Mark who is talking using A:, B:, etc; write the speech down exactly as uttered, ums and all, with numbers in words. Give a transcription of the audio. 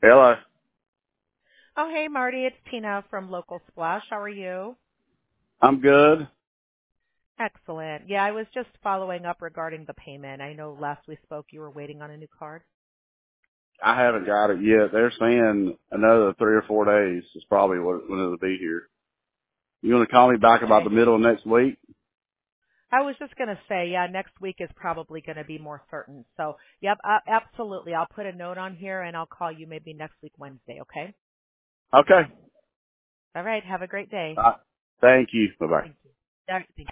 A: Hello.
B: Oh, hey, Marty. It's Tina from Local Splash. How are you?
A: I'm good.
B: Excellent. Yeah, I was just following up regarding the payment. I know last we spoke you were waiting on a new card.
A: I haven't got it yet. They're saying another three or four days is probably what, when it'll be here. You want to call me back about the
B: Okay.
A: middle of next week?
B: I was just going to say, yeah, next week is probably going to be more certain. So, yep, uh, absolutely. I'll put a note on here and I'll call you maybe next week Wednesday, okay?
A: Okay.
B: All right. Have a great day.
A: Uh, thank you. Bye bye.
B: Thank you. Yeah, thank